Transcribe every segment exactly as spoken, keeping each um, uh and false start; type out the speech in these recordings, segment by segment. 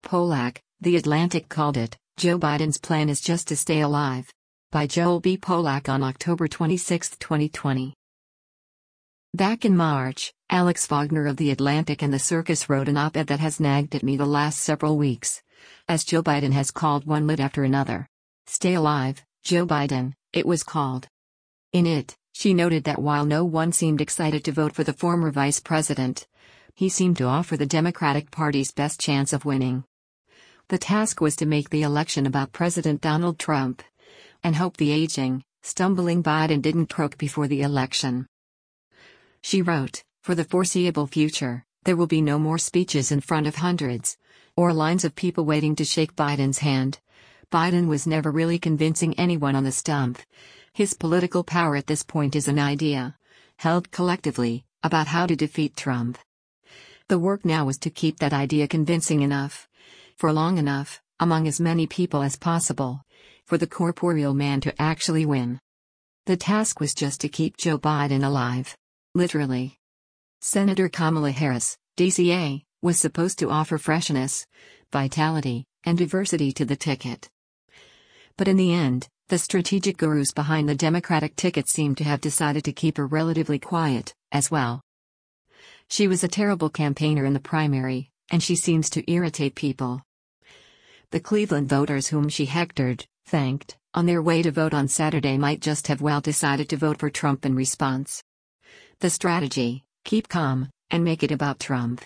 Polak, The Atlantic called it, "Joe Biden's plan is just to stay alive." By Joel B. Polak on October twenty-sixth, twenty twenty. Back in March, Alex Wagner of The Atlantic and the Circus wrote an op-ed that has nagged at me the last several weeks, as Joe Biden has called one lit after another. "Stay Alive, Joe Biden," it was called. In it, she noted that while no one seemed excited to vote for the former vice president, he seemed to offer the Democratic Party's best chance of winning. The task was to make the election about President Donald Trump, and hope the aging, stumbling Biden didn't croak before the election. She wrote, "For the foreseeable future, there will be no more speeches in front of hundreds, or lines of people waiting to shake Biden's hand. Biden was never really convincing anyone on the stump. His political power at this point is an idea, held collectively, about how to defeat Trump. The work now is to keep that idea convincing enough, for long enough, among as many people as possible, for the corporeal man to actually win." The task was just to keep Joe Biden alive. Literally. Senator Kamala Harris, D C A, was supposed to offer freshness, vitality, and diversity to the ticket. But in the end, the strategic gurus behind the Democratic ticket seemed to have decided to keep her relatively quiet, as well. She was a terrible campaigner in the primary, and she seems to irritate people. The Cleveland voters whom she hectored, thanked, on their way to vote on Saturday might just have well decided to vote for Trump in response. The strategy: keep calm, and make it about Trump.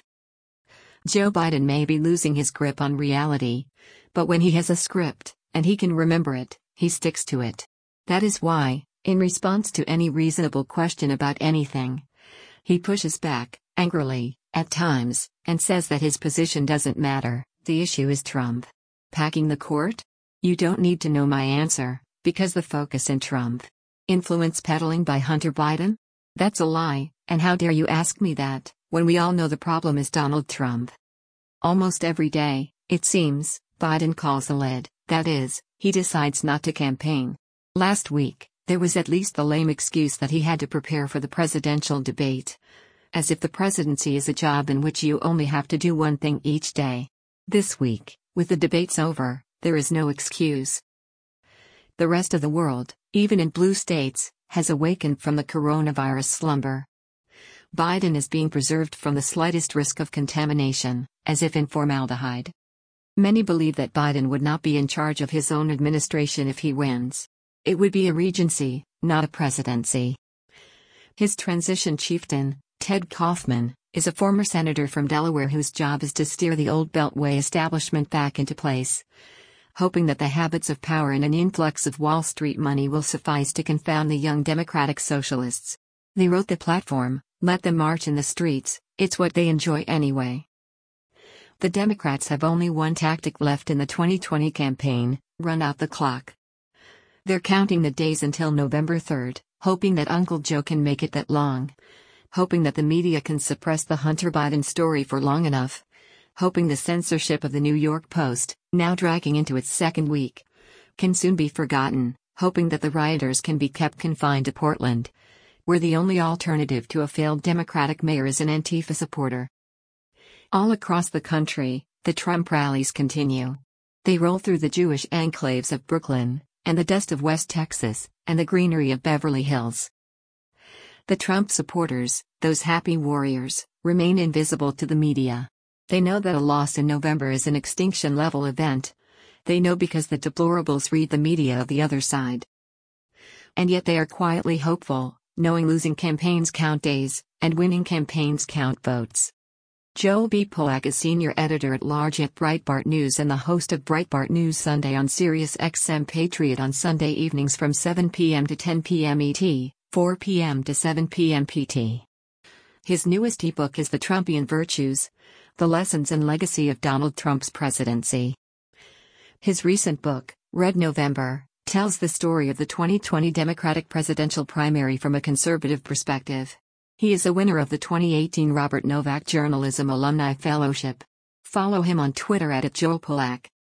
Joe Biden may be losing his grip on reality, but when he has a script, and he can remember it, he sticks to it. That is why, in response to any reasonable question about anything, he pushes back, angrily, at times, and says that his position doesn't matter, the issue is Trump. Packing the court? You don't need to know my answer, because the focus in Trump. Influence peddling by Hunter Biden? That's a lie, and how dare you ask me that, when we all know the problem is Donald Trump. Almost every day, it seems, Biden calls a lid, that is, he decides not to campaign. Last week, there was at least the lame excuse that he had to prepare for the presidential debate. As if the presidency is a job in which you only have to do one thing each day. This week, with the debates over, there is no excuse. The rest of the world, even in blue states, has awakened from the coronavirus slumber. Biden is being preserved from the slightest risk of contamination, as if in formaldehyde. Many believe that Biden would not be in charge of his own administration if he wins. It would be a regency, not a presidency. His transition chieftain, Ted Kaufman, is a former senator from Delaware whose job is to steer the old Beltway establishment back into place, hoping that the habits of power and an influx of Wall Street money will suffice to confound the young Democratic socialists. They wrote the platform, "Let them march in the streets, it's what they enjoy anyway." The Democrats have only one tactic left in the twenty twenty campaign: run out the clock. They're counting the days until November third, hoping that Uncle Joe can make it that long. Hoping that the media can suppress the Hunter Biden story for long enough. Hoping the censorship of the New York Post, now dragging into its second week, can soon be forgotten. Hoping that the rioters can be kept confined to Portland, where the only alternative to a failed Democratic mayor is an Antifa supporter. All across the country, the Trump rallies continue. They roll through the Jewish enclaves of Brooklyn, and the dust of West Texas, and the greenery of Beverly Hills. The Trump supporters, those happy warriors, remain invisible to the media. They know that a loss in November is an extinction-level event. They know because the deplorables read the media of the other side. And yet they are quietly hopeful, knowing losing campaigns count days, and winning campaigns count votes. Joel B. Polak is senior editor-at-large at Breitbart News and the host of Breitbart News Sunday on Sirius X M Patriot on Sunday evenings from seven p m to ten p m E T, four p m to seven p m P T. His newest ebook is The Trumpian Virtues: The Lessons and Legacy of Donald Trump's Presidency. His recent book, Red November, tells the story of the twenty twenty Democratic presidential primary from a conservative perspective. He is a winner of the twenty eighteen Robert Novak Journalism Alumni Fellowship. Follow him on Twitter at Joel Polak.